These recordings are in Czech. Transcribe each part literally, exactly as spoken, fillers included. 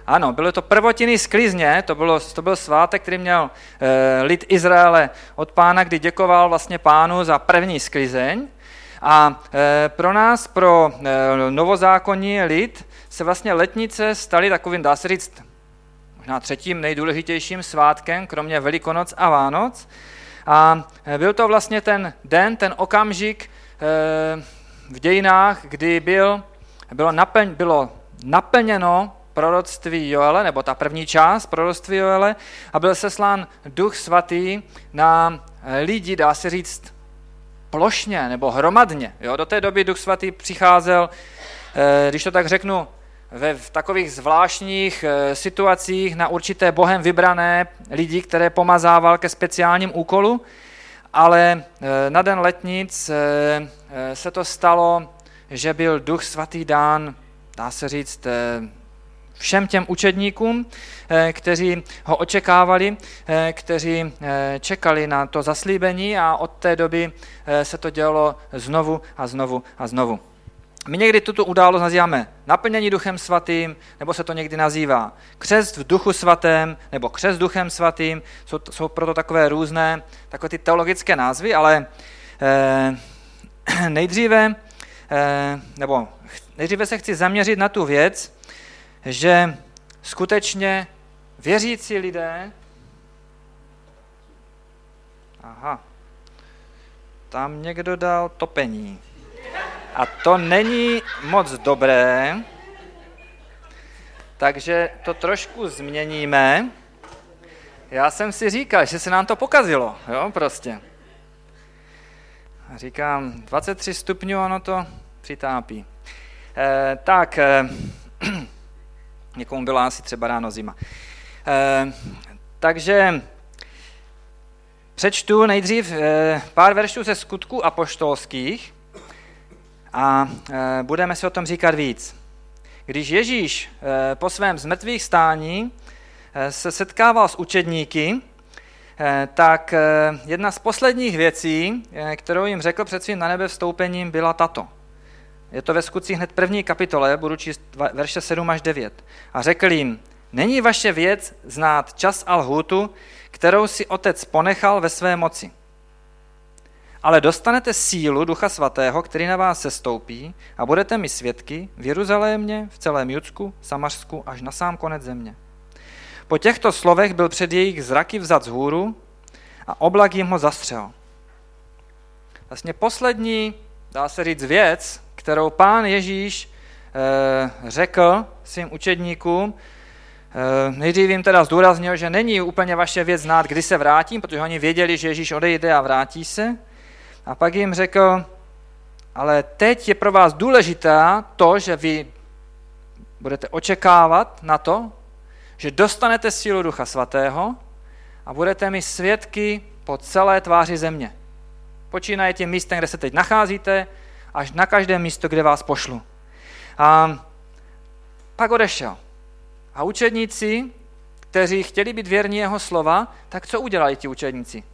Ano, bylo to prvotiny sklizně, to, bylo, to byl svátek, který měl e, lid Izraele od Pána, kdy děkoval vlastně Pánu za první sklizeň. A e, pro nás, pro e, novozákonní lid, se vlastně letnice staly takovým, dá se říct, možná třetím nejdůležitějším svátkem, kromě Velikonoc a Vánoc. A byl to vlastně ten den, ten okamžik e, v dějinách, kdy byl, bylo, naplň, bylo naplněno proroctví Joele, nebo ta první část proroctví Joele, a byl seslán Duch Svatý na lidi, dá se říct, plošně nebo hromadně. Jo? Do té doby Duch Svatý přicházel, e, když to tak řeknu, ve v takových zvláštních e, situacích na určité Bohem vybrané lidi, které pomazával ke speciálním úkolu, ale e, na den letnic e, e, se to stalo, že byl Duch Svatý dán, dá se říct, e, všem těm učedníkům, e, kteří ho očekávali, e, kteří e, čekali na to zaslíbení, a od té doby e, se to dělo znovu a znovu a znovu. My někdy tuto událost nazýváme naplnění Duchem Svatým, nebo se to někdy nazývá křest v Duchu Svatém, nebo křest Duchem Svatým. Jsou, jsou proto takové různé, takové ty teologické názvy, ale eh, nejdříve, eh, nebo nejdříve se chci zaměřit na tu věc, že skutečně věřící lidé, aha, tam někdo dal topení. A to není moc dobré, takže to trošku změníme. Já jsem si říkal, že se nám to pokazilo, jo, prostě. A říkám, dvacet tři stupňů, ono to přitápí. E, tak, e, někomu byla asi třeba ráno zima. E, takže přečtu nejdřív e, pár veršů ze Skutků apoštolských, a e, budeme si o tom říkat víc. Když Ježíš e, po svém zmrtvých stání e, se setkával s učedníky, e, tak e, jedna z posledních věcí, e, kterou jim řekl před svým na nebe vstoupením, byla tato. Je to ve Skutcích hned první kapitole, budu číst verše sedm až devět. A řekl jim, není vaše věc znát čas a lhůtu, kterou si Otec ponechal ve své moci. Ale dostanete sílu Ducha Svatého, který na vás sestoupí, a budete mi svědky v Jeruzalémě, v celém Judsku, Samařsku, až na sám konec země. Po těchto slovech byl před jejich zraky vzat vzhůru a oblak jim ho zastřel. Vlastně poslední, dá se říct, věc, kterou Pán Ježíš eh, řekl svým učedníkům, eh, nejdřív jim teda zdůraznil, že není úplně vaše věc znát, kdy se vrátím, protože oni věděli, že Ježíš odejde a vrátí se. A pak jim řekl, ale teď je pro vás důležité to, že vy budete očekávat na to, že dostanete sílu Ducha Svatého a budete mi svědky po celé tváři země. Počínaje tím místem, kde se teď nacházíte, až na každé místo, kde vás pošlu. A pak odešel. A učedníci, kteří chtěli být věrní jeho slova, tak co udělali ti učedníci?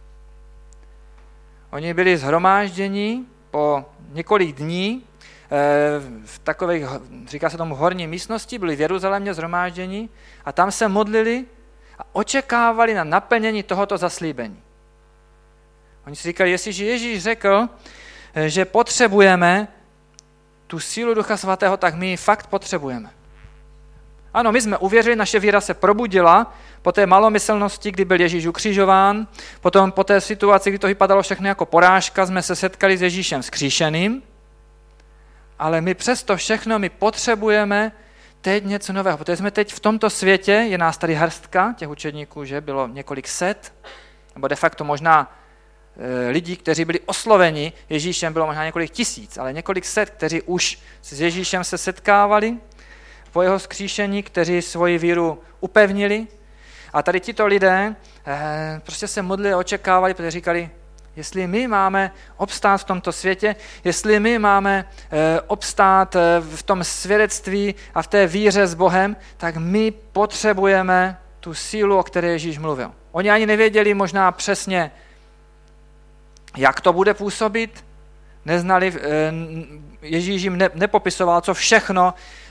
Oni byli shromážděni po několik dní v takových, říká se tomu, horní místnosti, byli v Jeruzalémě shromážděni a tam se modlili a očekávali na naplnění tohoto zaslíbení. Oni si říkali, jestliže Ježíš řekl, že potřebujeme tu sílu Ducha Svatého, tak my ji fakt potřebujeme. Ano, my jsme uvěřili, naše víra se probudila po té malomyslnosti, kdy byl Ježíš ukřižován, potom po té situaci, kdy to vypadalo všechno jako porážka, jsme se setkali s Ježíšem vzkříšeným, ale my přesto všechno my potřebujeme teď něco nového, protože jsme teď v tomto světě, je nás tady hrstka těch učedníků, že bylo několik set, nebo de facto možná e, lidí, kteří byli osloveni Ježíšem, bylo možná několik tisíc, ale několik set, kteří už s Ježíšem se setkávali po jeho vzkříšení, kteří svoji víru upevnili. A tady tito lidé eh, prostě se modlili a očekávali, protože říkali, jestli my máme obstát v tomto světě, jestli my máme eh, obstát eh, v tom svědectví a v té víře s Bohem, tak my potřebujeme tu sílu, o které Ježíš mluvil. Oni ani nevěděli možná přesně, jak to bude působit, neznali, eh, Ježíš jim ne, nepopisoval, co všechno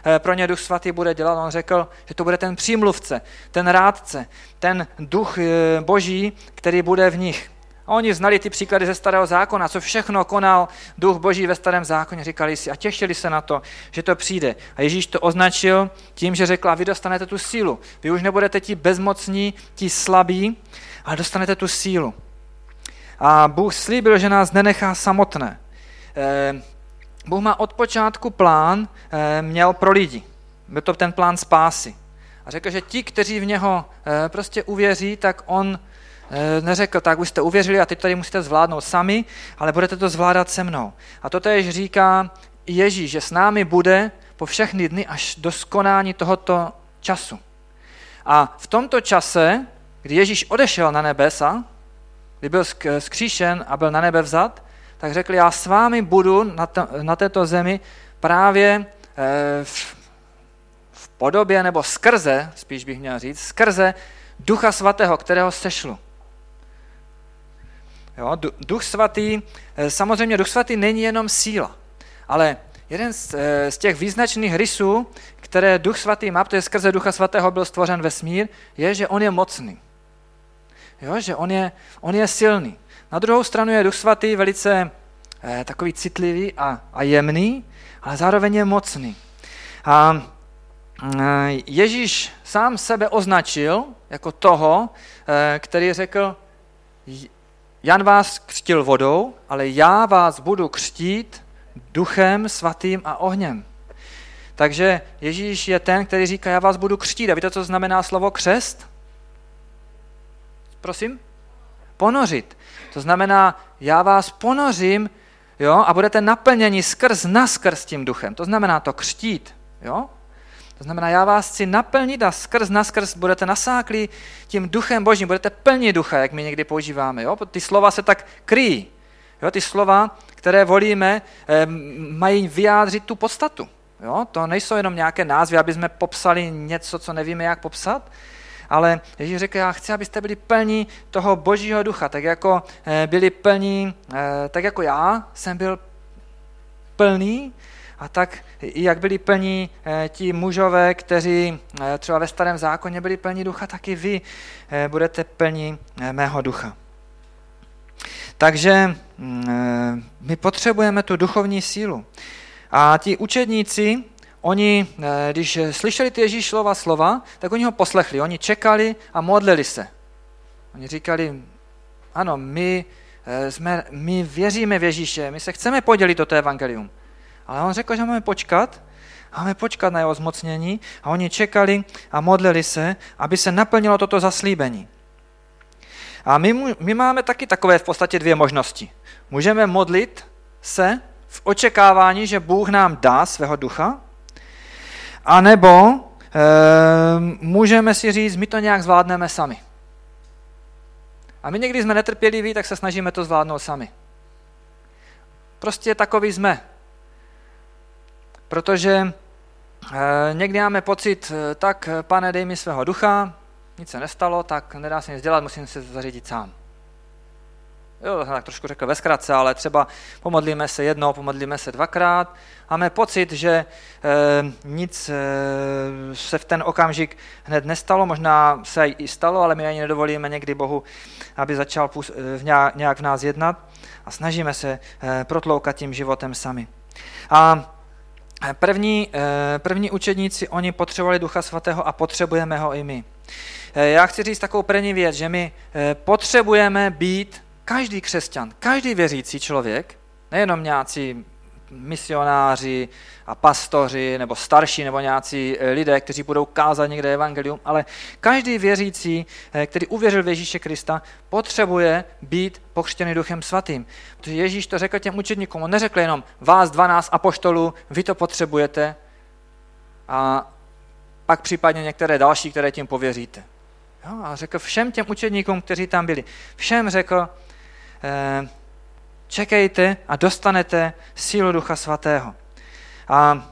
pro ně Duch Svatý bude dělat? On řekl, že to bude ten přímluvce, ten rádce, ten Duch Boží, který bude v nich. A oni znali ty příklady ze Starého zákona, co všechno konal Duch Boží ve Starém zákoně, říkali si a těšili se na to, že to přijde. A Ježíš to označil tím, že řekl, a vy dostanete tu sílu. Vy už nebudete ti bezmocní, ti slabí, ale dostanete tu sílu. A Bůh slíbil, že nás nenechá samotné. Bůh má od počátku plán, měl pro lidi. Byl to ten plán spásy. A řekl, že ti, kteří v něho prostě uvěří, tak on neřekl, tak už jste uvěřili a teď tady musíte zvládnout sami, ale budete to zvládat se mnou. A to též říká Ježíš, že s námi bude po všechny dny až do skonání tohoto času. A v tomto čase, kdy Ježíš odešel na nebesa, kdy byl zkříšen a byl na nebe vzat, tak řekl, já s vámi budu na, to, na této zemi právě v, v podobě, nebo skrze, spíš bych měl říct, skrze Ducha Svatého, kterého sešlu. Jo, Duch Svatý, samozřejmě Duch Svatý není jenom síla, ale jeden z, z těch význačných rysů, které Duch Svatý má, protože skrze Ducha Svatého byl stvořen vesmír, je, že on je mocný. Jo, že on je, on je silný. Na druhou stranu je Duch Svatý velice eh, takový citlivý a, a jemný, ale zároveň je mocný. A eh, Ježíš sám sebe označil jako toho, eh, který řekl, Jan vás křtil vodou, ale já vás budu křtít Duchem Svatým a ohněm. Takže Ježíš je ten, který říká, já vás budu křtít. A víte, co znamená slovo křest? Prosím? Ponořit. To znamená, já vás ponořím, jo, a budete naplněni skrz naskrz tím duchem. To znamená to křtít. Jo? To znamená, já vás chci naplnit a skrz naskrz budete nasáklí tím duchem Božím, budete plní ducha, jak my někdy používáme. Jo? Ty slova se tak kryjí. Jo? Ty slova, které volíme, mají vyjádřit tu podstatu. Jo? To nejsou jenom nějaké názvy, aby jsme popsali něco, co nevíme, jak popsat, ale Ježíš řekl, já chci, abyste byli plní toho Božího ducha, tak jako byli plní, tak jako já jsem byl plný, a tak i jak byli plní ti mužové, kteří třeba ve Starém zákoně byli plní ducha, tak i vy budete plní mého ducha. Takže my potřebujeme tu duchovní sílu. A ti učedníci, oni, když slyšeli ty Ježíšova slova, tak oni ho poslechli, oni čekali a modlili se. Oni říkali, ano, my, jsme, my věříme v Ježíše, my se chceme podělit o to evangelium. Ale on řekl, že máme počkat, máme počkat na jeho zmocnění a oni čekali a modlili se, aby se naplnilo toto zaslíbení. A my, my máme taky takové v podstatě dvě možnosti. Můžeme modlit se v očekávání, že Bůh nám dá svého ducha, anebo e, můžeme si říct, my to nějak zvládneme sami. A my někdy jsme netrpěliví, tak se snažíme to zvládnout sami. Prostě takový jsme. Protože e, někdy máme pocit, tak Pane, dej mi svého ducha, nic se nestalo, tak nedá se nic dělat, musím se zařídit sám. Jo, tak trošku řekl ve zkratce, ale třeba pomodlíme se jednou, pomodlíme se dvakrát. Máme pocit, že e, nic e, se v ten okamžik hned nestalo, možná se i stalo, ale my ani nedovolíme někdy Bohu, aby začal půs- v nějak, nějak v nás jednat a snažíme se e, protloukat tím životem sami. A první, e, první učedníci, oni potřebovali Ducha Svatého a potřebujeme ho i my. E, já chci říct takovou první věc, že my e, potřebujeme být každý křesťan, každý věřící člověk, nejenom nějací misionáři a pastoři, nebo starší, nebo nějací lidé, kteří budou kázat někde evangelium, ale každý věřící, který uvěřil v Ježíše Krista, potřebuje být pokřtěný Duchem Svatým. Protože Ježíš to řekl těm učedníkům, on neřekl jenom vás dvanáct apoštolů, vy to potřebujete a pak případně některé další, které tím pověříte. Jo, a řekl všem těm učedníkům, kteří tam byli, všem řekl, čekejte a dostanete sílu Ducha Svatého. A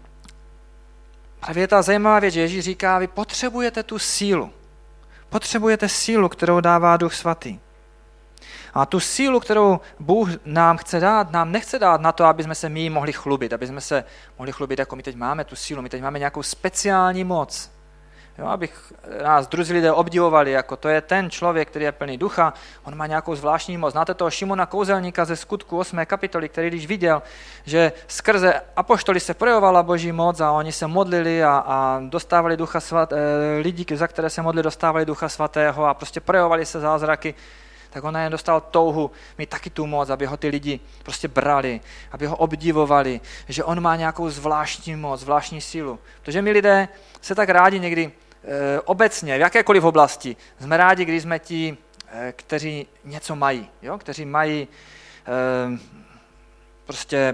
právě ta zajímavá věc, že Ježíš říká, vy potřebujete tu sílu. Potřebujete sílu, kterou dává Duch Svatý. A tu sílu, kterou Bůh nám chce dát, nám nechce dát na to, aby jsme se my mohli chlubit, aby jsme se mohli chlubit, jako my teď máme tu sílu, my teď máme nějakou speciální moc. Jo, abych nás druzí lidé obdivovali, jako to je ten člověk, který je plný ducha, on má nějakou zvláštní moc. Znáte toho Šimona Kouzelníka ze Skutku osmé kapitoly, který když viděl, že skrze apoštoli se projevovala Boží moc a oni se modlili a, a dostávali ducha svat, eh, lidi, za které se modlili, dostávali ducha svatého a prostě projevovali se zázraky, tak on jen dostal touhu mít taky tu moc, aby ho ty lidi prostě brali, aby ho obdivovali, že on má nějakou zvláštní moc, zvláštní sílu. Protože my lidé se tak rádi někdy e, obecně, v jakékoliv oblasti, jsme rádi, když jsme ti, e, kteří něco mají, jo? Kteří mají e, prostě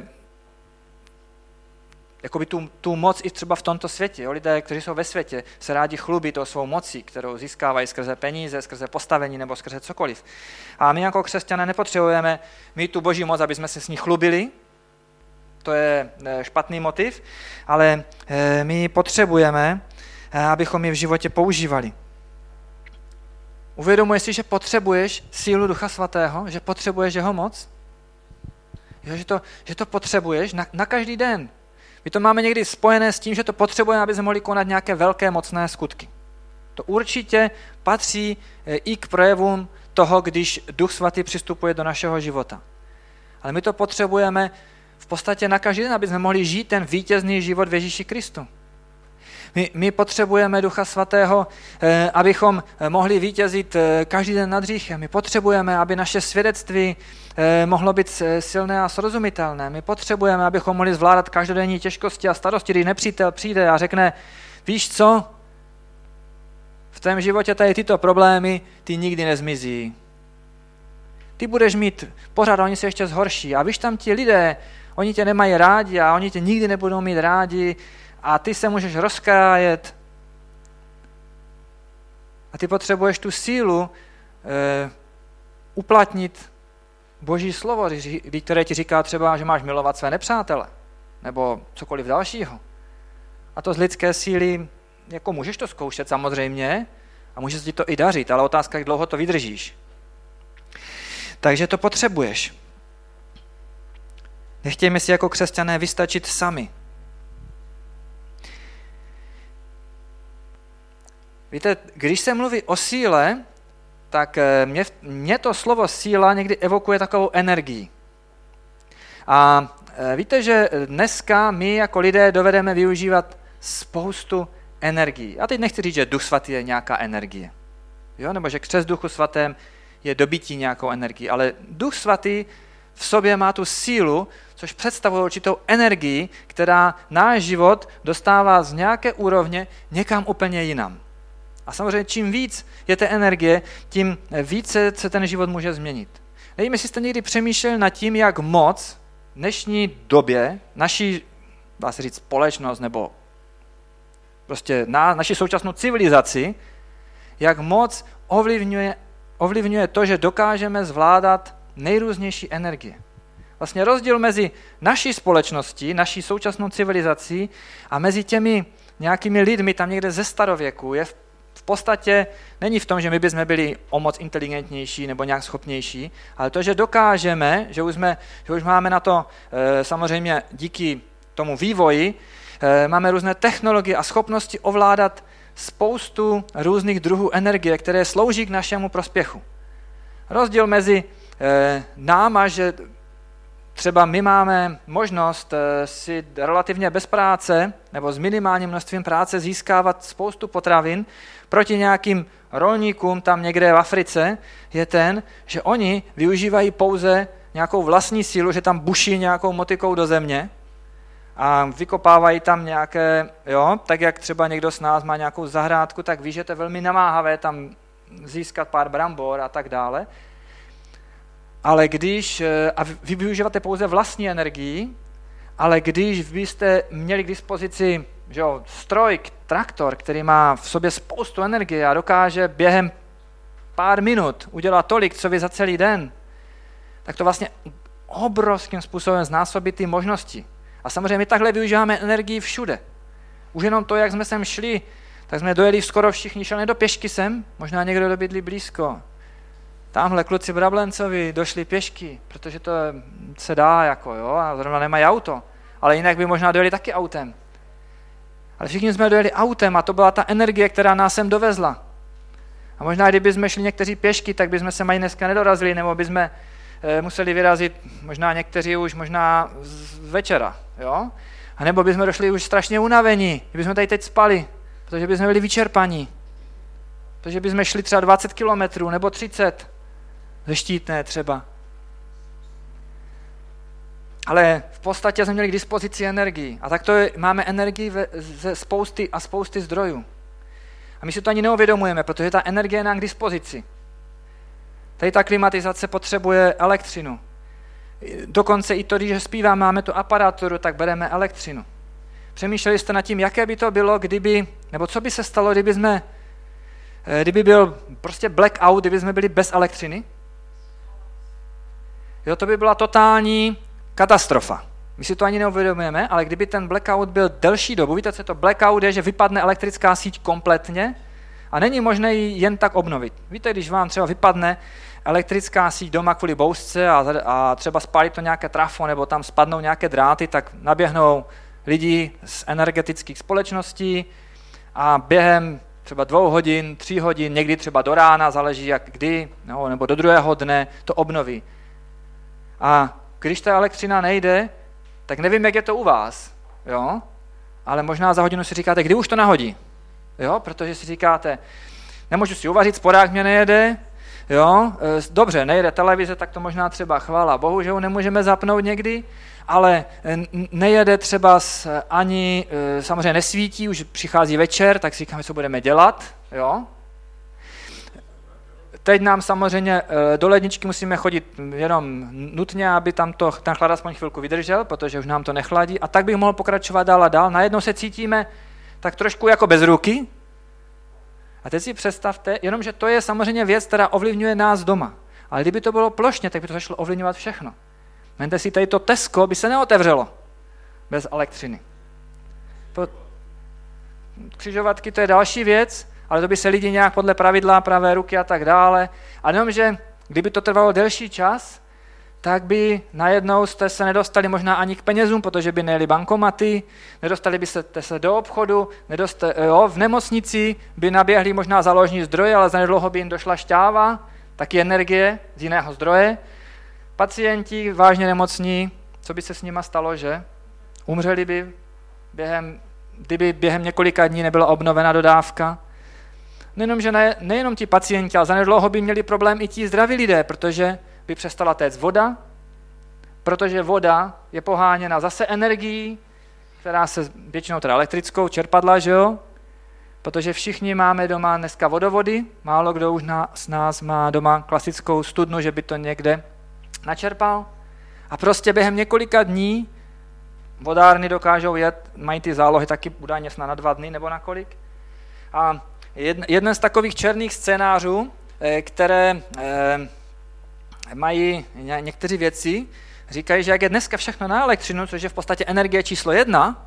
jakoby tu, tu moc i třeba v tomto světě. Jo? Lidé, kteří jsou ve světě, se rádi chlubí tou svou mocí, kterou získávají skrze peníze, skrze postavení nebo skrze cokoliv. A my jako křesťané nepotřebujeme mít tu Boží moc, aby jsme se s ní chlubili. To je špatný motiv, ale my potřebujeme, abychom ji v životě používali. Uvědomuješ si, že potřebuješ sílu Ducha Svatého, že potřebuješ jeho moc? Jo, že, to, že to potřebuješ na, na každý den. My to máme někdy spojené s tím, že to potřebujeme, aby jsme mohli konat nějaké velké mocné skutky. To určitě patří i k projevům toho, když Duch Svatý přistupuje do našeho života. Ale my to potřebujeme v podstatě na každý den, aby jsme mohli žít ten vítězný život v Ježíši Kristu. My, my potřebujeme Ducha Svatého, eh, abychom mohli vítězit eh, každý den nad hříchem. My potřebujeme, aby naše svědectví eh, mohlo být silné a srozumitelné. My potřebujeme, abychom mohli zvládat každodenní těžkosti a starosti, když nepřítel přijde a řekne, víš co, v tvém životě tady tyto problémy, ty nikdy nezmizí. Ty budeš mít pořád, oni se ještě zhorší. A víš, tam ti lidé, oni tě nemají rádi a oni tě nikdy nebudou mít rádi, a ty se můžeš rozkrájet. A ty potřebuješ tu sílu e, uplatnit Boží slovo, které ti říká třeba, že máš milovat své nepřátele, nebo cokoliv dalšího. A to z lidské síly, jako můžeš to zkoušet samozřejmě, a může se ti to i dařit, ale otázka, jak dlouho to vydržíš. Takže to potřebuješ. Nechtějme si jako křesťané vystačit sami. Víte, když se mluví o síle, tak mě, mě to slovo síla někdy evokuje takovou energii. A víte, že dneska my jako lidé dovedeme využívat spoustu energií. A teď nechci říct, že Duch Svatý je nějaká energie. Jo? Nebo že křest Duchu Svatém je dobytí nějakou energii. Ale Duch Svatý v sobě má tu sílu, což představuje určitou energii, která náš život dostává z nějaké úrovně někam úplně jinam. A samozřejmě čím víc je té energie, tím více se ten život může změnit. Nevím, jestli jste někdy přemýšleli nad tím, jak moc v dnešní době naší, dá se říct, společnost nebo prostě na, naši současnou civilizaci, jak moc ovlivňuje, ovlivňuje to, že dokážeme zvládat nejrůznější energie. Vlastně rozdíl mezi naší společností, naší současnou civilizací a mezi těmi nějakými lidmi tam někde ze starověku je v V podstatě není v tom, že my bychom byli o moc inteligentnější nebo nějak schopnější, ale to, že dokážeme, že už, jsme, že už máme na to e, samozřejmě díky tomu vývoji, e, máme různé technologie a schopnosti ovládat spoustu různých druhů energie, které slouží k našemu prospěchu. Rozdíl mezi e, náma, že třeba my máme možnost si relativně bez práce nebo s minimálním množstvím práce získávat spoustu potravin proti nějakým rolníkům tam někde v Africe, je ten, že oni využívají pouze nějakou vlastní sílu, že tam buší nějakou motikou do země a vykopávají tam nějaké, jo, tak jak třeba někdo z nás má nějakou zahrádku, tak ví, že to je velmi namáhavé tam získat pár brambor a tak dále. Ale když, a vy využíváte pouze vlastní energii, ale když byste měli k dispozici, že jo, stroj, traktor, který má v sobě spoustu energie a dokáže během pár minut udělat tolik, co vy za celý den, tak to vlastně obrovským způsobem znásobí ty možnosti. A samozřejmě my takhle využíváme energii všude. Už jenom to, jak jsme sem šli, tak jsme dojeli skoro všichni, šel do pěšky sem, možná někdo, kdo bydlí blízko. tamhle kluci Brablencovi došli pěšky, protože to se dá, jako jo, a zrovna nemají auto. Ale jinak by možná dojeli taky autem. Ale všichni jsme dojeli autem a to byla ta energie, která nás sem dovezla. A možná, kdyby jsme šli někteří pěšky, tak bychom se mají dneska nedorazili, nebo bychom e, museli vyrazit možná někteří už možná z večera, jo? A nebo bychom došli už strašně unavení, kdybychom tady teď spali, protože bychom byli vyčerpaní. Protože bychom šli třeba dvacet kilometrů nebo třicet, ze Štítné třeba. Ale v podstatě jsme měli k dispozici energii. A tak to je, máme energii ve, ze spousty a spousty zdrojů. A my si to ani neuvědomujeme, protože ta energie je nám k dispozici. Tady ta klimatizace potřebuje elektřinu. Dokonce i to, když zpíváme, máme tu aparaturu, tak bereme elektřinu. Přemýšleli jste nad tím, jaké by to bylo, kdyby, nebo co by se stalo, kdyby jsme, kdyby byl prostě blackout, kdyby jsme byli bez elektřiny? Jo, to by byla totální katastrofa. My si to ani neuvědomujeme, ale kdyby ten blackout byl delší dobu, víte, co to blackout je, že vypadne elektrická síť kompletně a není možné ji jen tak obnovit. Víte, když vám třeba vypadne elektrická síť doma kvůli bouřce a, a třeba spálí to nějaké trafo nebo tam spadnou nějaké dráty, tak naběhnou lidi z energetických společností a během třeba dvou hodin, tří hodin, někdy třeba do rána, záleží jak kdy, no, nebo do druhého dne, to obnoví. A když ta elektřina nejde, tak nevím, jak je to u vás, jo? Ale možná za hodinu si říkáte, kdy už to nahodí, jo? Protože si říkáte, nemůžu si uvařit, spodák mě nejede, jo? Dobře, nejede televize, tak to možná třeba chvála Bohu, že ho nemůžeme zapnout někdy, ale nejede třeba ani, samozřejmě nesvítí, už přichází večer, tak si říkáme, co budeme dělat, jo? Teď nám samozřejmě do ledničky musíme chodit jenom nutně, aby tam to, ten chlad aspoň chvilku vydržel, protože už nám to nechladí. A tak bych mohl pokračovat dál a dál. Najednou se cítíme tak trošku jako bez ruky. A teď si představte, jenomže to je samozřejmě věc, která ovlivňuje nás doma. Ale kdyby to bylo plošně, tak by to začalo ovlivňovat všechno. Vemte si, tady to Tesco by se neotevřelo bez elektřiny. Křižovatky, to je další věc, ale to by se lidi nějak podle pravidla, pravé ruky a tak dále. A jenom, že kdyby to trvalo delší čas, tak by najednou jste se nedostali možná ani k penězům, protože by nejeli bankomaty, nedostali byste se do obchodu, nedoste, jo, v nemocnici by naběhli možná záložní zdroje, ale zanedlouho by jim došla šťáva, taky energie z jiného zdroje. Pacienti vážně nemocní, co by se s nima stalo, že? Umřeli by během, kdyby během několika dní nebyla obnovena dodávka. Nejenom, že ne, nejenom ti pacienti, ale zanedlouho by měli problém i ti zdraví lidé, protože by přestala téct voda, protože voda je poháněna zase energií, která se většinou teda elektrickou čerpadla, že jo? Protože všichni máme doma dneska vodovody, málo kdo už na, z nás má doma klasickou studnu, že by to někde načerpal. A prostě během několika dní vodárny dokážou jet, mají ty zálohy taky údajně snad na dva dny nebo na kolik. A jeden z takových černých scénářů, které mají někteří vědci, říkají, že jak je dneska všechno na elektřinu, což je v podstatě energie číslo jedna,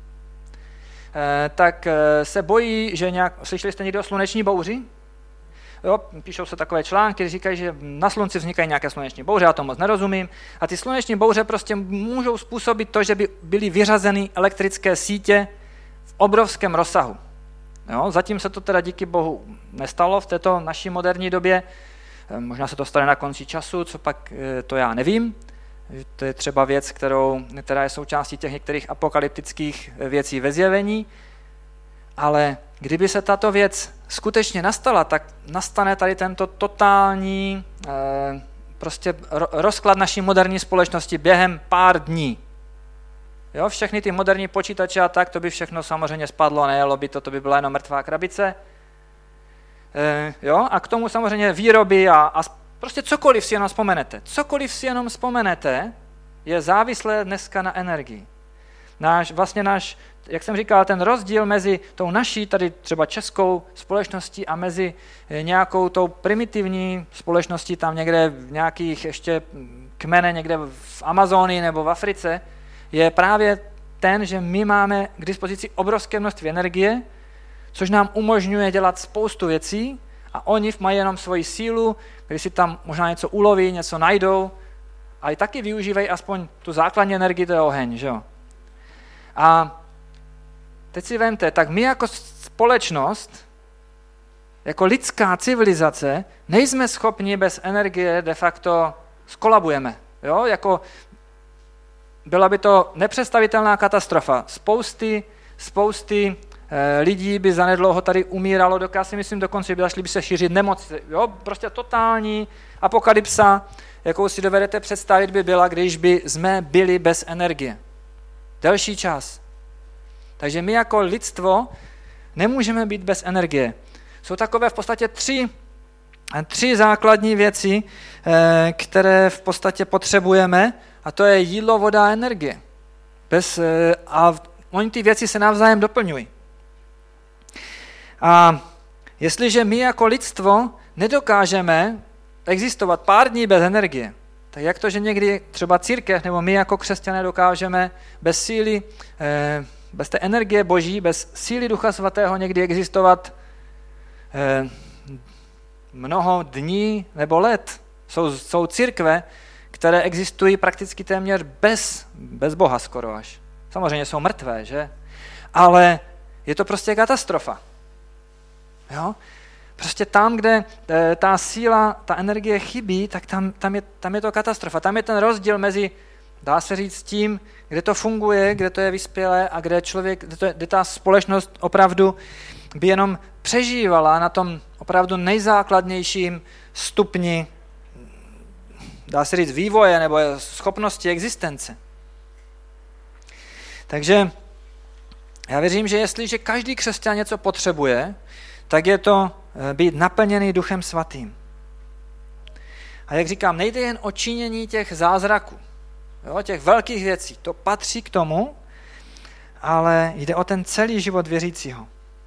tak se bojí, že nějak... Slyšeli jste někdy o sluneční bouři? Jo, píšou se takové články, říkají, že na slunci vznikají nějaké sluneční bouře, já to moc nerozumím. A ty sluneční bouře prostě můžou způsobit to, že by byly vyřazeny elektrické sítě v obrovském rozsahu. Jo, zatím se to teda díky bohu nestalo v této naší moderní době. Možná se to stane na konci času, co pak, to já nevím. To je třeba věc, kterou, která je součástí těch některých apokalyptických věcí ve zjevení. Ale kdyby se tato věc skutečně nastala, tak nastane tady tento totální eh, prostě rozklad naší moderní společnosti během pár dní. Jo, všechny ty moderní počítače a tak, to by všechno samozřejmě spadlo, nejelo by to, to by byla jenom mrtvá krabice. E, jo, a k tomu samozřejmě výroby a, a prostě cokoliv si jenom vzpomenete. Cokoliv si jenom vzpomenete, je závislé dneska na energii. Náš, vlastně náš, jak jsem říkal, ten rozdíl mezi tou naší, tady třeba českou společností a mezi nějakou tou primitivní společností tam někde v nějakých ještě kmene někde v Amazonii nebo v Africe, je právě ten, že my máme k dispozici obrovské množství energie, což nám umožňuje dělat spoustu věcí A oni mají jenom svoji sílu, když si tam možná něco uloví, něco najdou, ale taky využívají aspoň tu základní energii, to je oheň, že jo. A teď si vemte, tak my jako společnost, jako lidská civilizace, nejsme schopni bez energie de facto skolabujeme. Jo? Jako byla by to nepředstavitelná katastrofa. Spousty, spousty eh, lidí by zanedlouho tady umíralo, dokud si myslím dokonce, by zašli by se šířit nemoci. Jo? Prostě totální apokalypsa, jakou si dovedete představit, by byla, když by jsme byli bez energie. Delší čas. Takže my jako lidstvo nemůžeme být bez energie. Jsou takové v podstatě tři, tři základní věci, které v podstatě potřebujeme, a to je jídlo, voda a energie. Bez, a oni ty věci se navzájem doplňují. A jestliže my jako lidstvo nedokážeme existovat pár dní bez energie, tak jak to, že někdy třeba církev nebo my jako křesťané dokážeme bez síly, bez té energie Boží, bez síly Ducha Svatého někdy existovat mnoho dní nebo let. Jsou, jsou církve, které existují prakticky téměř bez, bez Boha skoro až. Samozřejmě jsou mrtvé, že? Ale je to prostě katastrofa. Jo? Prostě tam, kde e, ta síla, ta energie chybí, tak tam, tam, je, tam je to katastrofa. Tam je ten rozdíl mezi, dá se říct, tím, kde to funguje, kde to je vyspělé a kde člověk, kde, to je, kde ta společnost opravdu by jenom přežívala na tom opravdu nejzákladnějším stupni, dá se říct, vývoje nebo schopnosti existence. Takže já věřím, že jestliže každý křesťan něco potřebuje, tak je to být naplněný Duchem Svatým. A jak říkám, nejde jen o činění těch zázraků, jo, těch velkých věcí. To patří k tomu, ale jde o ten celý život věřícího.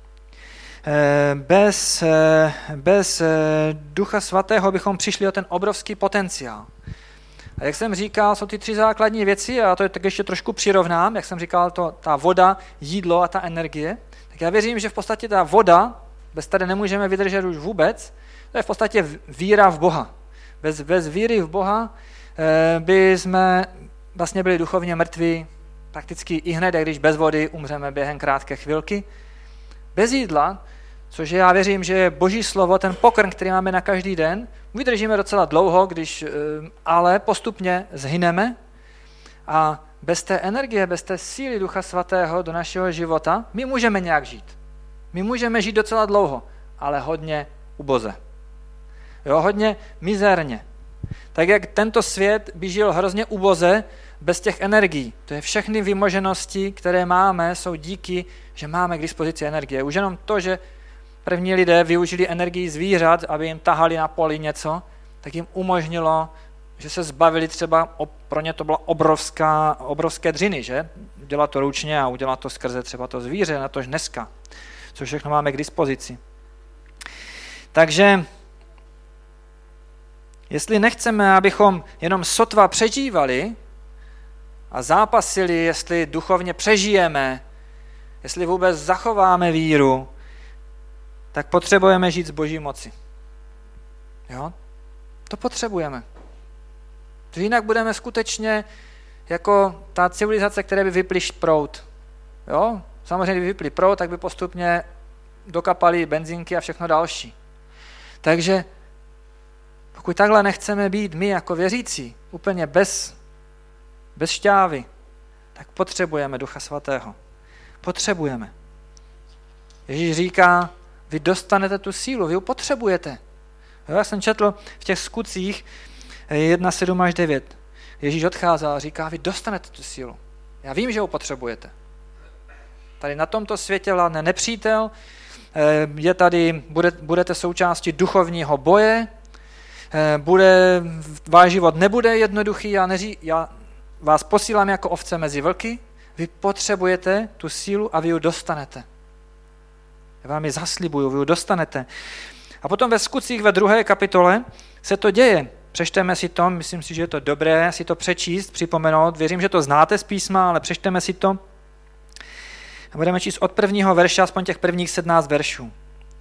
Bez, bez Ducha Svatého bychom přišli o ten obrovský potenciál. A jak jsem říkal, jsou ty tři základní věci, a to je tak ještě trošku přirovnám, jak jsem říkal, to, ta voda, jídlo a ta energie. Tak já věřím, že v podstatě ta voda, bez které nemůžeme vydržet už vůbec, to je v podstatě víra v Boha. Bez, bez víry v Boha by jsme vlastně byli duchovně mrtví prakticky i hned, když bez vody umřeme během krátké chvilky. Bez jídla, což já věřím, že je Boží slovo, ten pokrm, který máme na každý den, vydržíme docela dlouho, když ale postupně zhyneme a bez té energie, bez té síly Ducha Svatého do našeho života, my můžeme nějak žít. My můžeme žít docela dlouho, ale hodně uboze. Jo, hodně mizerně. Tak jak tento svět by žil hrozně uboze bez těch energií. To je všechny vymoženosti, které máme, jsou díky, že máme k dispozici energie. Už jenom to, že první lidé využili energii zvířat, aby jim tahali na poli něco, tak jim umožnilo, že se zbavili třeba, pro ně to byla obrovská, obrovské dřiny, že? Udělat to ručně a udělat to skrze třeba to zvíře, na tož dneska, co všechno máme k dispozici. Takže jestli nechceme, abychom jenom sotva přežívali a zápasili, jestli duchovně přežijeme, jestli vůbec zachováme víru, tak potřebujeme žít z Boží moci. Jo? To potřebujeme. To jinak budeme skutečně jako ta civilizace, které by vyply proud. Jo? Samozřejmě, kdyby vyply proud, tak by postupně dokapali benzínky a všechno další. Takže pokud takhle nechceme být my jako věřící, úplně bez, bez šťávy, tak potřebujeme Ducha Svatého. Potřebujeme. Ježíš říká, vy dostanete tu sílu, vy ji potřebujete. Jo, já jsem četl v těch skutcích jedna, sedm až devět. Ježíš odcházel a říká, vy dostanete tu sílu. Já vím, že ji potřebujete. Tady na tomto světě vládne nepřítel, je tady, bude, budete součástí duchovního boje, bude, váš život nebude jednoduchý, já, neří, já vás posílám jako ovce mezi vlky, vy potřebujete tu sílu a vy ji dostanete. Já vám ji zaslibuju, vy ji dostanete. A potom ve Skutcích ve druhé kapitole se to děje. Přečteme si to, myslím si, že je to dobré si to přečíst, připomenout. Věřím, že to znáte z písma, ale přečteme si to. A budeme číst od prvního verše, aspoň těch prvních sedmnáct veršů.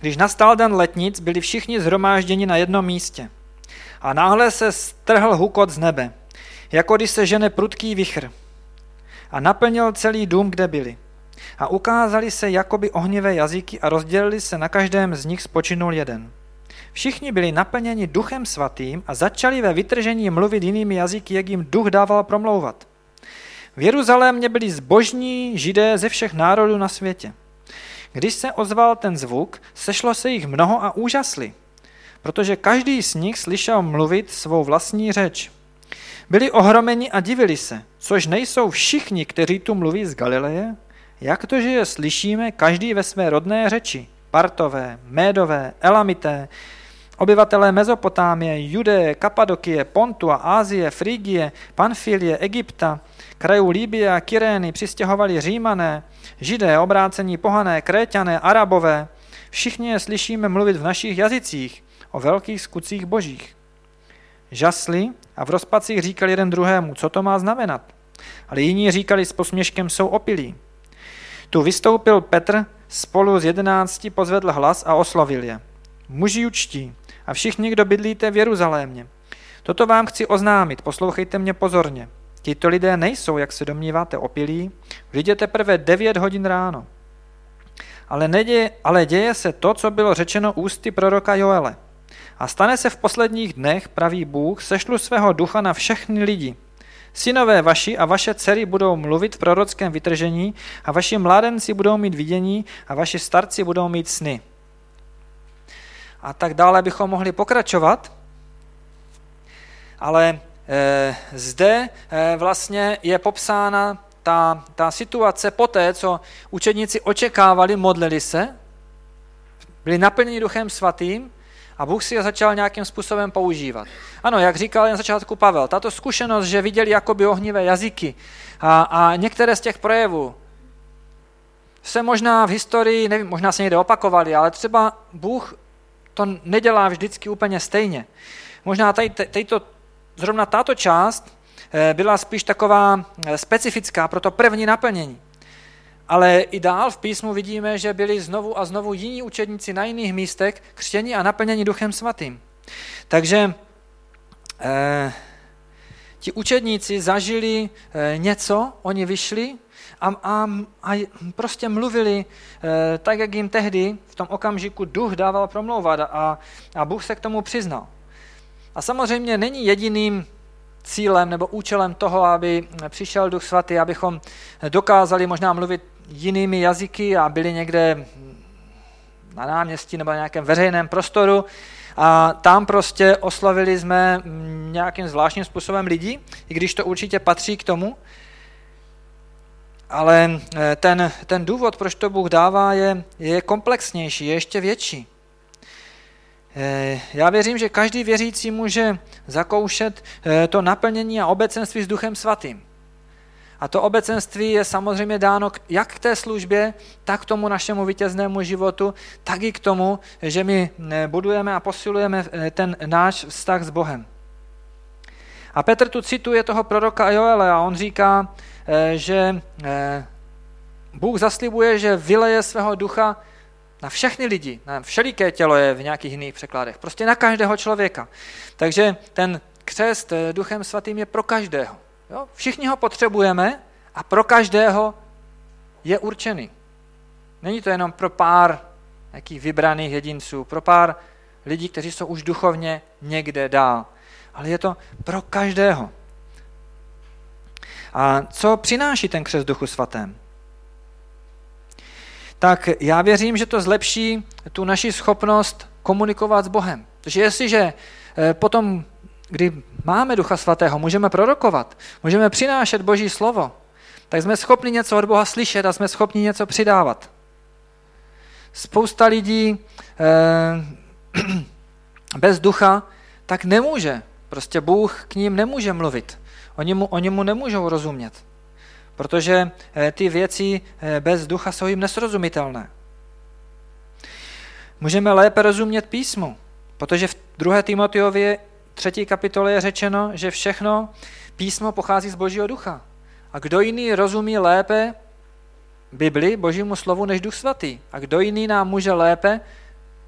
Když nastal den letnic, byli všichni shromážděni na jednom místě. A náhle se strhl hukot z nebe, jako když se žene prudký vichr. A naplnil celý dům, kde byli. A ukázali se jakoby ohnivé jazyky a rozdělili se, na každém z nich spočinul jeden. Všichni byli naplněni Duchem Svatým a začali ve vytržení mluvit jinými jazyky, jak jim duch dával promlouvat. V Jeruzalémě byli zbožní Židé ze všech národů na světě. Když se ozval ten zvuk, sešlo se jich mnoho a úžasli, protože každý z nich slyšel mluvit svou vlastní řeč. Byli ohromeni a divili se, což nejsou všichni, kteří tu mluví z Galileje, jak to, že je slyšíme každý ve své rodné řeči, Partové, Médové, Elamité, obyvatelé Mezopotámie, Judeje, Kapadokie, Pontu a Ázie, Frígie, Panfilie, Egypta, krajů Líbie a Kyrény přistěhovali Římané, Židé, obrácení pohané, Kréťané, Arabové. Všichni je slyšíme mluvit v našich jazycích o velkých skutcích božích. Žasli a v rozpacích říkali jeden druhému, co to má znamenat. Ale jiní říkali s posměškem, jsou opilí. Tu vystoupil Petr, spolu z jedenácti pozvedl hlas a oslovil je. Muži učtí a všichni, kdo bydlíte v Jeruzalémě. Toto vám chci oznámit, poslouchejte mě pozorně. Tito lidé nejsou, jak se domníváte, opilí, vždyť je teprve devět hodin ráno. Ale, neděje, ale děje se to, co bylo řečeno ústy proroka Joele. A stane se v posledních dnech, praví Bůh, sešlu svého ducha na všechny lidi. Synové vaši a vaše dcery budou mluvit v prorockém vytržení a vaši mládenci budou mít vidění a vaši starci budou mít sny. A tak dále bychom mohli pokračovat, ale eh, zde eh, vlastně je popsána ta, ta situace poté, co učedníci očekávali, modlili se, byli naplněni Duchem Svatým a Bůh si je začal nějakým způsobem používat. Ano, jak říkal na začátku Pavel, tato zkušenost, že viděli jakoby ohnivé jazyky a, a některé z těch projevů se možná v historii, nevím, možná se někde opakovali, ale třeba Bůh to nedělá vždycky úplně stejně. Možná tady, tato, zrovna tato část byla spíš taková specifická pro to první naplnění. Ale i dál v písmu vidíme, že byli znovu a znovu jiní učedníci na jiných místech křtěni a naplněni Duchem Svatým. Takže eh, ti učedníci zažili eh, něco, oni vyšli a, a, a prostě mluvili eh, tak, jak jim tehdy v tom okamžiku duch dával promlouvat a, a Bůh se k tomu přiznal. A samozřejmě není jediným cílem nebo účelem toho, aby přišel Duch Svatý, abychom dokázali možná mluvit jinými jazyky a byli někde na náměstí nebo na nějakém veřejném prostoru a tam prostě oslavili jsme nějakým zvláštním způsobem lidi, i když to určitě patří k tomu, ale ten, ten důvod, proč to Bůh dává, je, je komplexnější, je ještě větší. Já věřím, že každý věřící může zakoušet to naplnění a obecenství s Duchem Svatým. A to obecenství je samozřejmě dáno jak k té službě, tak k tomu našemu vítěznému životu, tak i k tomu, že my budujeme a posilujeme ten náš vztah s Bohem. A Petr tu cituje toho proroka Joele a on říká, že Bůh zaslibuje, že vyleje svého ducha na všechny lidi, na všeliké tělo je v nějakých jiných překladech, prostě na každého člověka. Takže ten křest Duchem Svatým je pro každého. Jo? Všichni ho potřebujeme a pro každého je určený. Není to jenom pro pár nějakých vybraných jedinců, pro pár lidí, kteří jsou už duchovně někde dál, ale je to pro každého. A co přináší ten křest Duchu Svatém? Tak já věřím, že to zlepší tu naši schopnost komunikovat s Bohem. Takže jestliže potom, kdy máme Ducha Svatého, můžeme prorokovat, můžeme přinášet Boží slovo, tak jsme schopni něco od Boha slyšet a jsme schopni něco přidávat. Spousta lidí eh, bez ducha tak nemůže, prostě Bůh k ním nemůže mluvit. Oni mu, oni mu nemůžou rozumět. Protože ty věci bez ducha jsou jim nesrozumitelné. Můžeme lépe rozumět písmu, protože v druhé Timoteově třetí kapitole je řečeno, že všechno písmo pochází z Božího ducha. A kdo jiný rozumí lépe Bibli, Božímu slovu, než Duch Svatý? A kdo jiný nám může lépe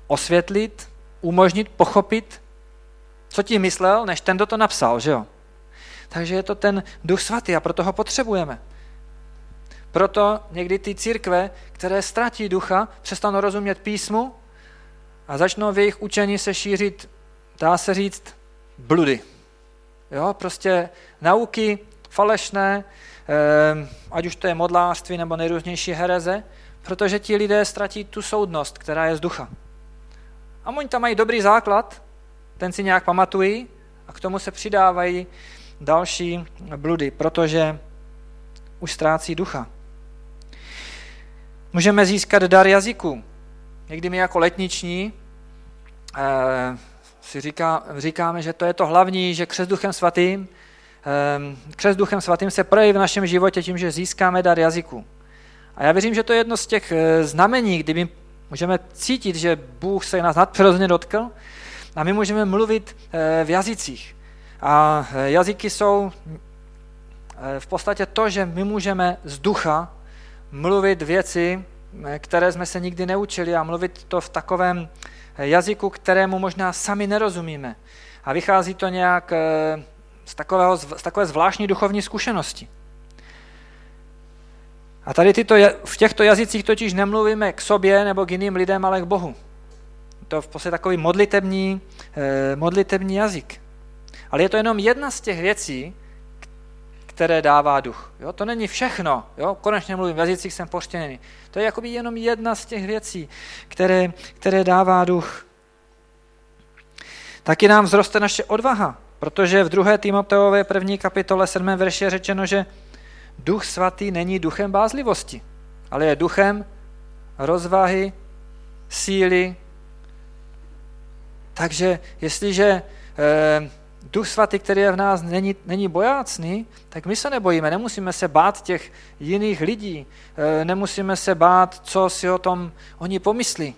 osvětlit, umožnit, pochopit, co tím myslel, než ten, kdo to napsal, že jo? Takže je to ten Duch Svatý a proto ho potřebujeme. Proto někdy ty církve, které ztratí ducha, přestanou rozumět písmu a začnou v jejich učení se šířit, dá se říct, bludy. Jo, prostě nauky falešné, eh, ať už to je modlářství nebo nejrůznější hereze, protože ti lidé ztratí tu soudnost, která je z ducha. A oni tam mají dobrý základ, ten si nějak pamatují a k tomu se přidávají další bludy, protože už ztrácí ducha. Můžeme získat dar jazyků. Někdy my jako letniční eh, si říká, říkáme, že to je to hlavní, že křest Duchem Svatým, eh, křest Duchem Svatým se projeví v našem životě tím, že získáme dar jazyků. A já věřím, že to je jedno z těch znamení, kdy my můžeme cítit, že Bůh se nás nadpřirozeně dotkl a my můžeme mluvit v jazycích. A jazyky jsou v podstatě to, že my můžeme z ducha mluvit věci, které jsme se nikdy neučili a mluvit to v takovém jazyku, kterému možná sami nerozumíme. A vychází to nějak z, takového, z takové zvláštní duchovní zkušenosti. A tady tyto, v těchto jazycích totiž nemluvíme k sobě nebo k jiným lidem, ale k Bohu. To je v podstatě takový modlitební, modlitební jazyk. Ale je to jenom jedna z těch věcí, které dává duch. Jo? To není všechno. Jo? Konečně mluvím v jazycích, jsem poštěněný. To je jakoby jenom jedna z těch věcí, které, které dává duch. Taky nám vzroste naše odvaha, protože v druhé Timoteové první kapitole sedmém verši je řečeno, že Duch Svatý není duchem bázlivosti, ale je duchem rozvahy, síly. Takže jestliže eh, Duch Svatý, který je v nás, není, není bojácný, tak my se nebojíme, nemusíme se bát těch jiných lidí, eh, nemusíme se bát, co si o tom oni pomyslí.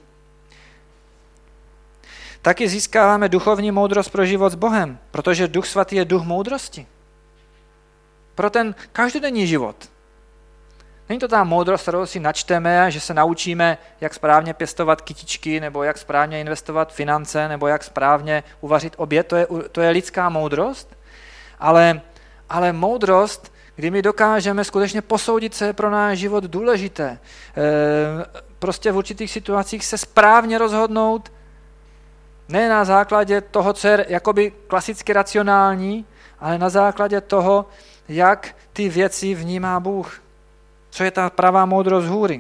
Taky získáváme duchovní moudrost pro život s Bohem, protože Duch Svatý je duch moudrosti. Pro ten každodenní život. Není to ta moudrost, kterou si načteme, že se naučíme, jak správně pěstovat kytičky, nebo jak správně investovat finance, nebo jak správně uvařit oběd. To je, to je lidská moudrost, ale, ale moudrost, kdy my dokážeme skutečně posoudit, co je pro náš život důležité. E, prostě v určitých situacích se správně rozhodnout, ne na základě toho, co je jakoby klasicky racionální, ale na základě toho, jak ty věci vnímá Bůh. Co je ta pravá moudrost z hůry.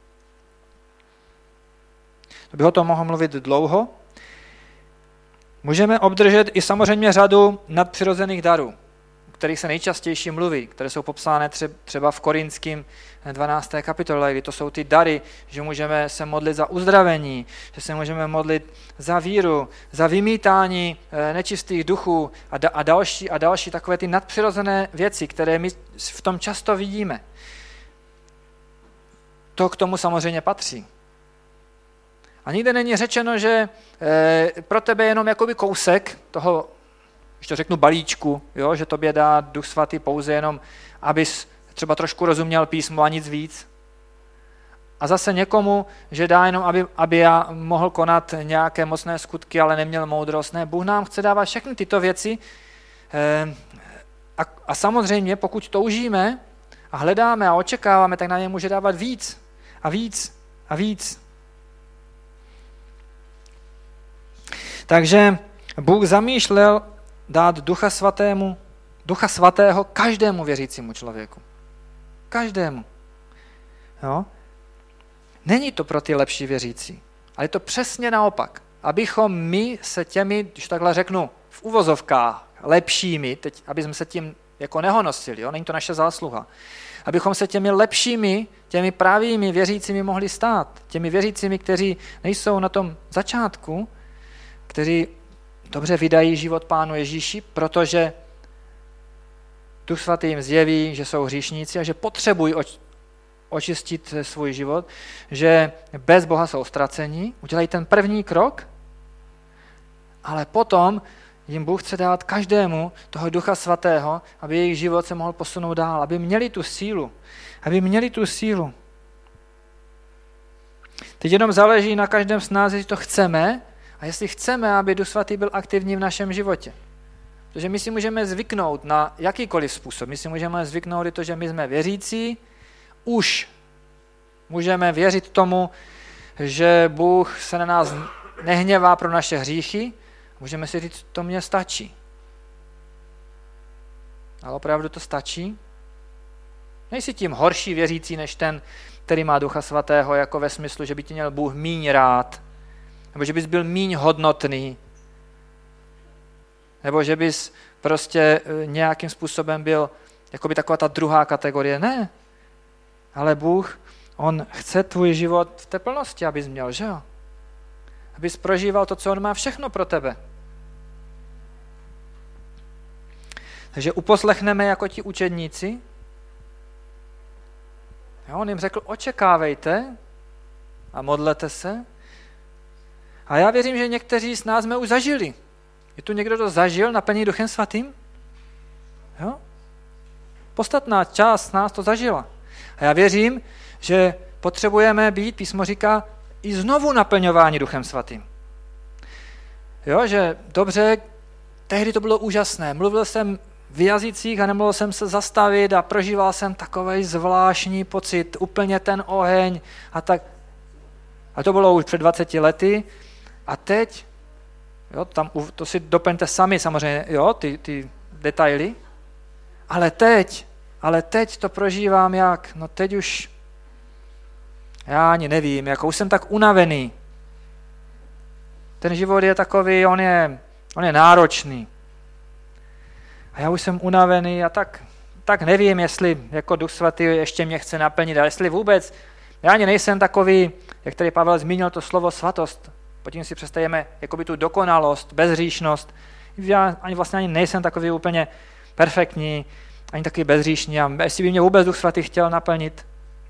To by o tom mohl mluvit dlouho. Můžeme obdržet i samozřejmě řadu nadpřirozených darů, o kterých se nejčastější mluví, které jsou popsány třeba v Korinským dvanácté kapitole, kdy to jsou ty dary, že můžeme se modlit za uzdravení, že se můžeme modlit za víru, za vymítání nečistých duchů a, da, a další a další takové ty nadpřirozené věci, které my v tom často vidíme. To k tomu samozřejmě patří. A nikde není řečeno, že e, pro tebe je jenom jakoby kousek toho, když to řeknu balíčku, jo, že tobě dá Duch Svatý pouze jenom, abys třeba trošku rozuměl písmu a nic víc. A zase někomu, že dá jenom, aby, aby já mohl konat nějaké mocné skutky, ale neměl moudrost. Ne, Bůh nám chce dávat všechny tyto věci. E, a, a samozřejmě, pokud toužíme a hledáme a očekáváme, tak na ně může dávat víc a víc a víc. Takže Bůh zamýšlel dát Ducha Svatému, Ducha Svatého každému věřícímu člověku. Každému. Jo? Není to pro ty lepší věřící, ale je to přesně naopak. Abychom my se těmi, když takhle řeknu, v uvozovkách lepšími, teď, aby jsme se tím jako nehonosili, jo? Není to naše zásluha, abychom se těmi lepšími, těmi pravými věřícími mohli stát. Těmi věřícími, kteří nejsou na tom začátku, kteří dobře vydají život Pánu Ježíši, protože Duch Svatý jim zjeví, že jsou hříšníci a že potřebují očistit svůj život, že bez Boha jsou ztraceni, udělají ten první krok, ale potom jim Bůh chce dát každému toho Ducha Svatého, aby jejich život se mohl posunout dál, aby měli tu sílu, aby měli tu sílu. Teď jenom záleží na každém z nás, jestli to chceme a jestli chceme, aby Duch Svatý byl aktivní v našem životě. Protože my si můžeme zvyknout na jakýkoliv způsob. My si můžeme zvyknout i to, že my jsme věřící, už můžeme věřit tomu, že Bůh se na nás nehněvá pro naše hříchy. Můžeme si říct, to mně stačí. Ale opravdu to stačí? Nejsi tím horší věřící, než ten, který má Ducha Svatého, jako ve smyslu, že by tě měl Bůh míň rád, nebo že bys byl míň hodnotný, nebo že bys prostě nějakým způsobem byl jako by taková ta druhá kategorie. Ne, ale Bůh, on chce tvůj život v té plnosti, abys měl, že jo? Abys prožíval to, co on má všechno pro tebe. Takže uposlechneme jako ti učedníci. Jo, on jim řekl, očekávejte a modlete se. A já věřím, že někteří z nás jsme už zažili. Je tu někdo, kdo zažil naplnění Duchem Svatým? Jo? Podstatná část z nás to zažila. A já věřím, že potřebujeme být, písmo říká, i znovu naplňování Duchem Svatým. Jo, že dobře, tehdy to bylo úžasné. Mluvil jsem v jazycích a nemohl jsem se zastavit a prožíval jsem takovej zvláštní pocit, úplně ten oheň a tak. A to bylo už před dvaceti lety. A teď, jo, tam, to si doplňte sami samozřejmě, jo, ty, ty detaily. Ale teď, ale teď to prožívám jak, no teď už, já ani nevím, jako už jsem tak unavený. Ten život je takový, on je, on je náročný. A já už jsem unavený a tak, tak nevím, jestli jako Duch Svatý ještě mě chce naplnit, a jestli vůbec, já ani nejsem takový, jak tady Pavel zmínil to slovo svatost, pod tím si představíme jakoby tu dokonalost, bezhříšnost. Já ani vlastně ani nejsem takový úplně perfektní, ani takový bezhříšný. A jestli by mě vůbec Duch Svatý chtěl naplnit.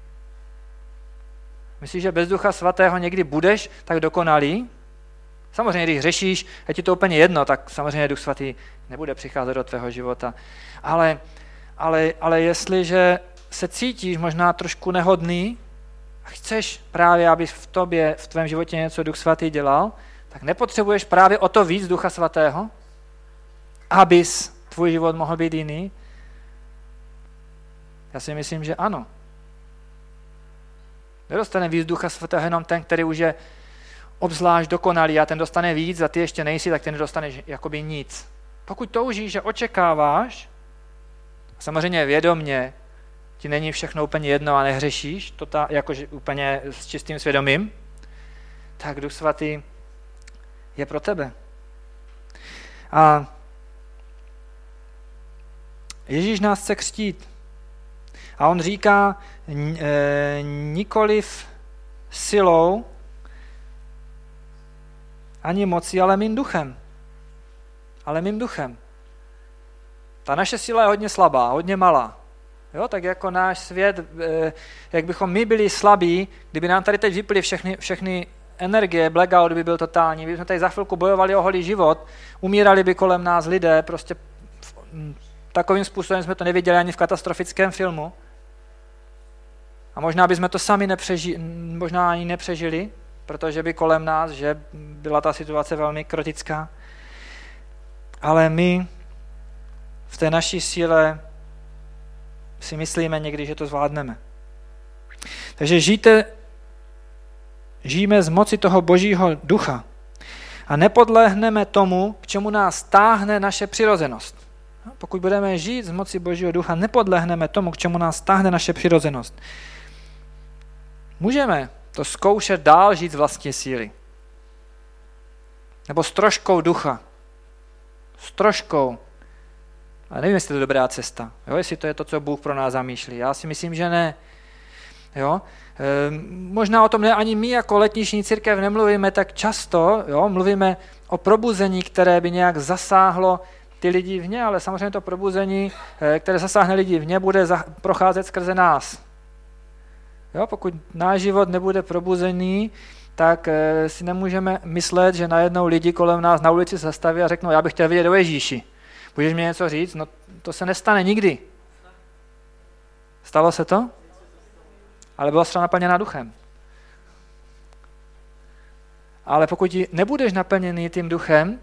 Myslíš, že bez Ducha Svatého někdy budeš tak dokonalý? Samozřejmě, když řešíš, je ti to úplně jedno, tak samozřejmě Duch Svatý nebude přicházet do tvého života. Ale, ale, ale jestliže se cítíš možná trošku nehodný a chceš právě, aby v tobě, v tvém životě něco Duch Svatý dělal, tak nepotřebuješ právě o to víc Ducha Svatého, abys tvůj život mohl být jiný? Já si myslím, že ano. Nedostane víc Ducha Svatého jenom ten, který už je obzvlášť dokonalý a ten dostane víc a ty ještě nejsi, tak ty nedostaneš jakoby nic. Pokud toužíš, že očekáváš, samozřejmě vědomně, ti není všechno úplně jedno a nehřešíš, to ta, jakože úplně s čistým svědomím, tak Duch Svatý je pro tebe. A Ježíš nás chce křtít. A on říká, e, nikoliv silou, ani mocí, ale mým duchem. Ale mým duchem. Ta naše síla je hodně slabá, hodně malá. Jo, tak jako náš svět, e, jak bychom my byli slabí, kdyby nám tady teď vyply všechny, všechny energie, blackout by byl totální, kdyby jsme tady za chvilku bojovali o holý život, umírali by kolem nás lidé, prostě takovým způsobem jsme to neviděli ani v katastrofickém filmu. A možná bychom to sami nepřeži, možná ani nepřežili, protože by kolem nás, že byla ta situace velmi kritická. Ale my v té naší síle si myslíme někdy, že to zvládneme. Takže žijte, žijeme z moci toho Božího ducha a nepodlehneme tomu, k čemu nás táhne naše přirozenost. Pokud budeme žít z moci Božího ducha, nepodlehneme tomu, k čemu nás táhne naše přirozenost. Můžeme to zkoušet dál žít z vlastní síly. Nebo s troškou ducha. S troškou. Ale nevím, jestli to je dobrá cesta. Jo? Jestli to je to, co Bůh pro nás zamýšlí. Já si myslím, že ne. Jo? E, možná o tom ne, ani my jako letniční církev nemluvíme tak často. Jo? Mluvíme o probuzení, které by nějak zasáhlo ty lidi vně, ale samozřejmě to probuzení, které zasáhne lidi vně, bude procházet skrze nás. Jo, pokud náš život nebude probuzený, tak si nemůžeme myslet, že najednou lidi kolem nás na ulici zastaví a řeknou, já bych chtěl vidět o Ježíši. Budeš mi něco říct? No to se nestane nikdy. Stalo se to? Ale byla třeba naplněná duchem. ale pokud nebudeš naplněný tím duchem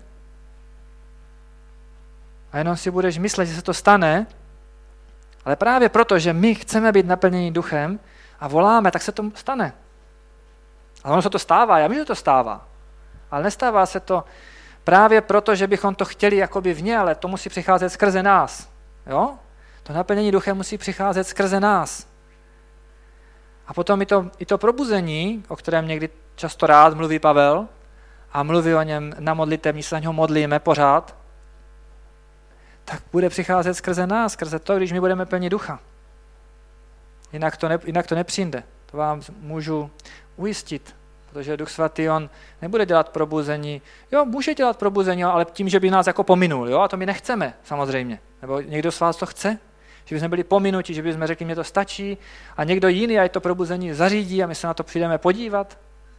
a jenom si budeš myslet, že se to stane, ale právě proto, že my chceme být naplněni duchem a voláme, tak se to stane. Ale ono se to stává, já vím, že to stává, ale nestává se to právě proto, že bychom to chtěli jakoby vně, ale to musí přicházet skrze nás. Jo? To naplnění duchem musí přicházet skrze nás. A potom i to, i to probuzení, o kterém někdy často rád mluví Pavel, a mluví o něm na modlitevní, se na něho modlíme pořád, tak bude přicházet skrze nás, skrze to, když my budeme plní ducha. Jinak to, ne, jinak to nepřijde. To vám můžu ujistit, protože Duch Svatý, on nebude dělat probuzení. Jo, může dělat probuzení, ale tím, že by nás jako pominul, jo, a to my nechceme, samozřejmě. Nebo někdo z vás to chce? Že bychom byli pominuti, že bychom řekli, mně to stačí, a někdo jiný a to probuzení zařídí a my se na to přijdeme podívat.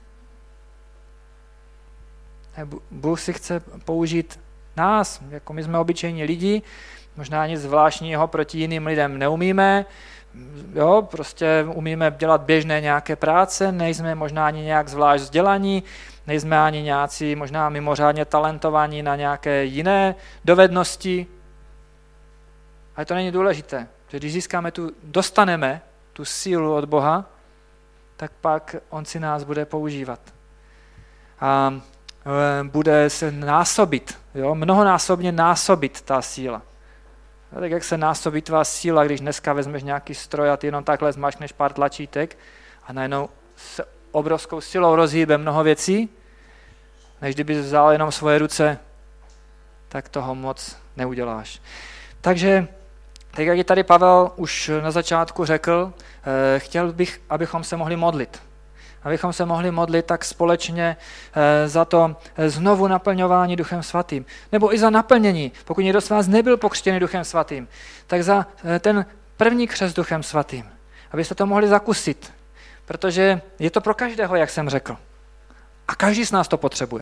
Bůh si chce použít nás, jako my jsme obyčejní lidi, možná nic zvláštního proti jiným lidem neumíme, jo, prostě umíme dělat běžné nějaké práce, nejsme možná ani nějak zvlášť vzdělaní, nejsme ani nějací možná mimořádně talentovaní na nějaké jiné dovednosti, ale to není důležité, že když získáme tu, dostaneme tu sílu od Boha, tak pak on si nás bude používat. A bude se násobit, jo? Mnohonásobně násobit ta síla. No, tak jak se násobí tvá síla, když dneska vezmeš nějaký stroj a ty jenom takhle zmačkneš pár tlačítek a najednou se obrovskou silou rozhýbe mnoho věcí, než kdyby vzal jenom svoje ruce, tak toho moc neuděláš. Takže, tak jak i tady Pavel už na začátku řekl, eh, chtěl bych, abychom se mohli modlit. Abychom se mohli modlit tak společně za to znovu naplňování Duchem Svatým. Nebo i za naplnění, pokud někdo z vás nebyl pokřtěný Duchem Svatým, tak za ten první křest Duchem Svatým. Abyste to mohli zakusit, protože je to pro každého, jak jsem řekl. A každý z nás to potřebuje.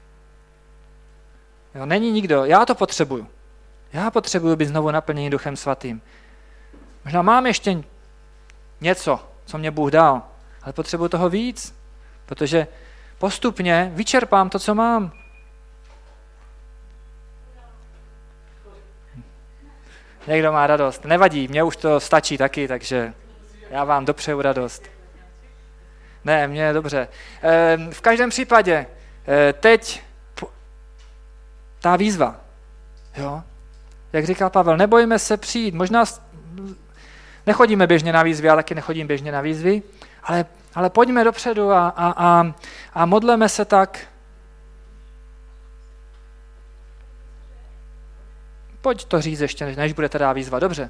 Jo, není nikdo, já to potřebuju. Já potřebuju být znovu naplněný Duchem Svatým. Možná mám ještě něco, co mě Bůh dal, ale potřebuji toho víc, protože postupně vyčerpám to, co mám. Někdo má radost. Nevadí, mně už to stačí taky, takže já vám dopřeju radost. Ne, mně je dobře. V každém případě, teď ta výzva, jo? Jak říkal Pavel, nebojíme se přijít. Možná nechodíme běžně na výzvy, já taky nechodím běžně na výzvy, Ale, ale pojďme dopředu a, a, a, a modleme se tak. Pojď to říct ještě, než bude teda výzva. Dobře.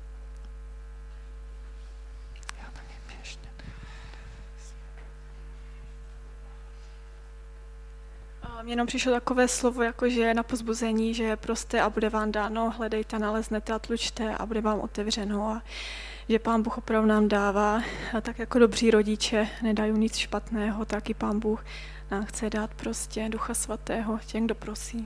Mně jenom přišlo takové slovo, jakože na pozbuzení, že prosté a bude vám dáno, hledejte, naleznete a tlučte a bude vám otevřeno. A že Pán Bůh opravdu nám dává, a tak jako dobří rodiče nedají nic špatného, tak i Pán Bůh nám chce dát prostě Ducha Svatého těm, kdo prosí.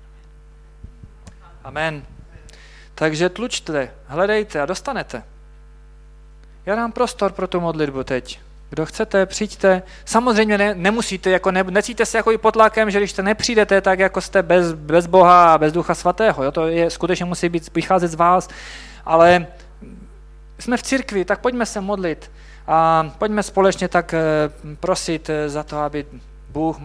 Amen. Takže tlučte, hledejte a dostanete. Já dám prostor pro tu modlitbu teď. Kdo chcete, přijďte. Samozřejmě ne, nemusíte, jako ne, necítíte se jako i pod tlakem, že když jste nepřijdete, tak jako jste bez, bez Boha a bez Ducha Svatého. Jo? To je, skutečně musí být, vycházet z vás, ale jsme v církvi, tak pojďme se modlit a pojďme společně tak prosit za to, aby Bůh